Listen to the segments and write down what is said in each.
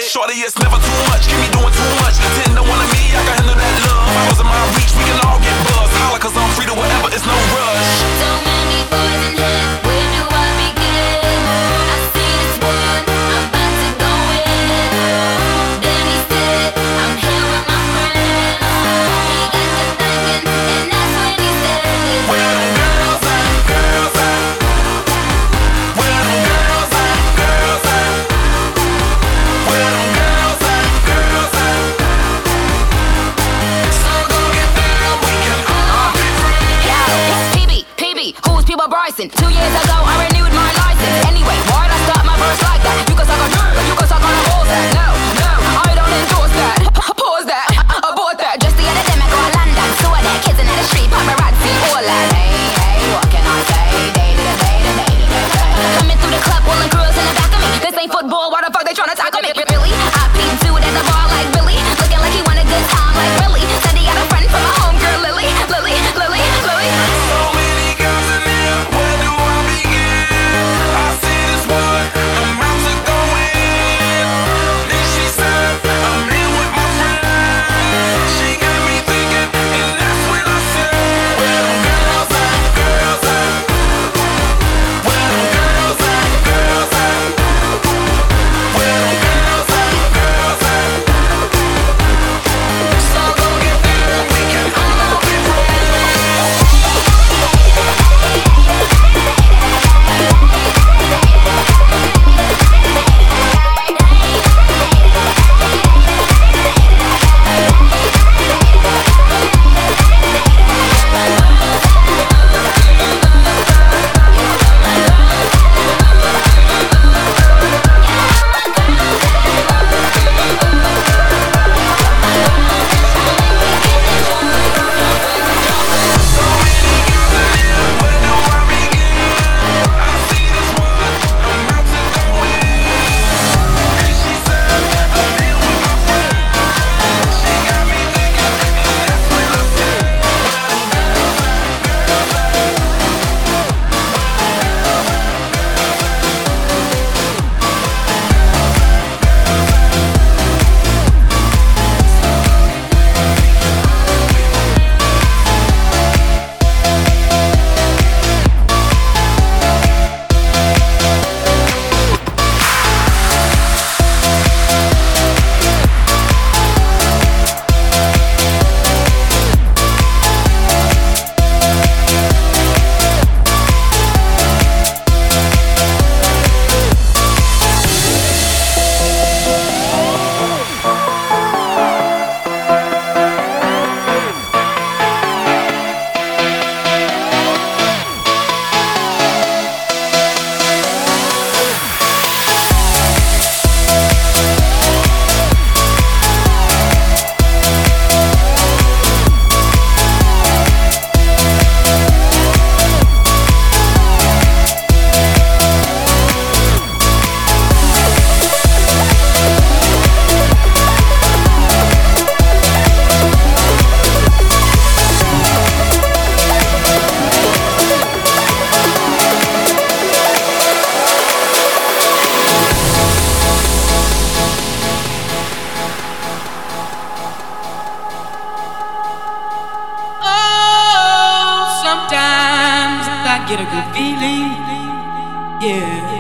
Shorty, it's never too much, keep me doing too much. Ten to one of me, I can handle that love. Hours in my reach, we can all get buzzed. Holla, cause I'm free to whatever, it's no rush. So many boys in here, where do I begin? I see this one, I'm about to go in. Then he said, I'm here with my friends. He got to thinking, and that's when he said, where them girls at, girls at? Where them girls at, girls at? Where them girls at, girls at? So go get down, we can all be friends. yeah, PB, who's People Bryson? 2 years ago, I renewed my license. Anyway, why'd I start my verse like that? You can suck on dirt, you can suck on a horse that. No, I don't endorse that. Pause that, abort that. Just the other day, I go to London. Saw that kids in the street, paparazzi, all that. Hey, what can I say? Day. Coming through the club, pulling girls in the back of me. This ain't football, why the fuck they tryna tackle me? Really? I peeped dude at the bar like Billy, looking like he want a good time like Billy. Said he got a friend from a homegirl, Lily. So many girls in here, where do I begin? I see this one, I'm about to go in. Then she said, I'm here with my friend. She got me thinking, and that's when I said, where them girls at, girls at? Where them girls at, girls at? Where them girls at, girls at? So go get down, we can all be friends. Get a good feeling, yeah.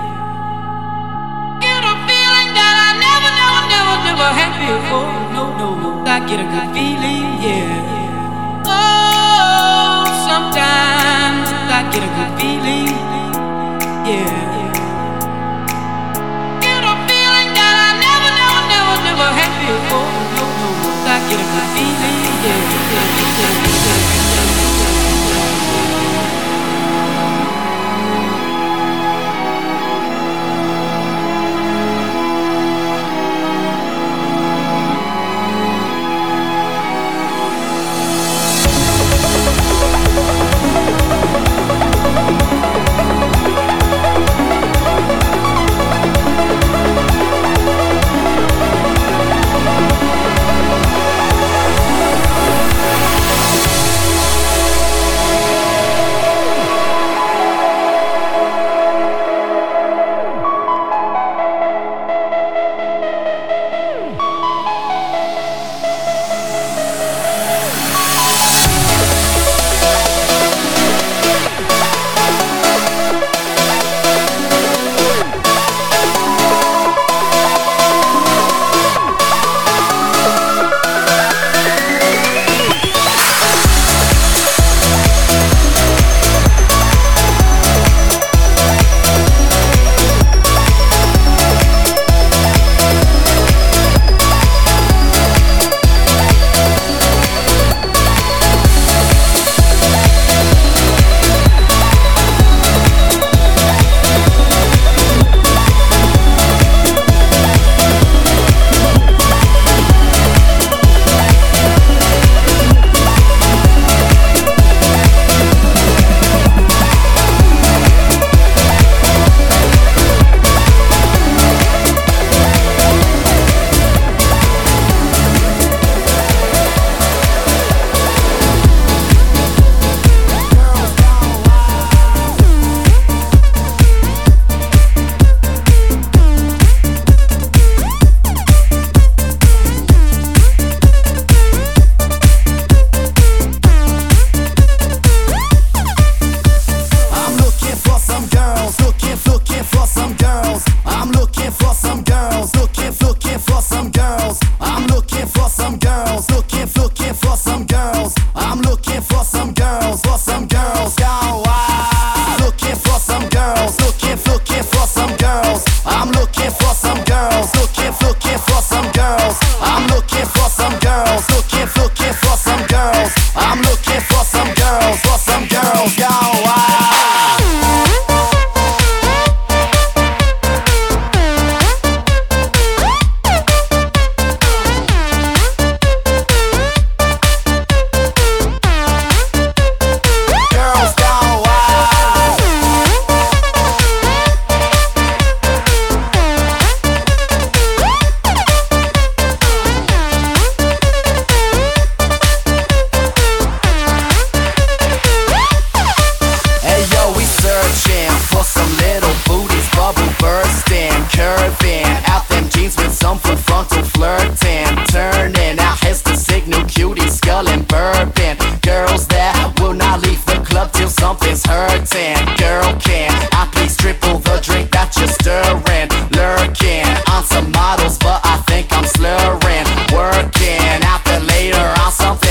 Get a feeling that I never had before. No. I get a good feeling, yeah. Oh, sometimes I get a good feeling, yeah. Get a feeling that I never had before. No. I get a good feeling, yeah. for some girls gone wild. Looking for some girls, looking for some girls. I'm looking for some girls, looking for some girls. I'm looking for some girls, looking for some girls. I'm looking for some girls gone wild. Something's hurting. Girl, can I please triple the drink that you're stirring? Lurking on some models, but I think I'm slurring. Working out there later on something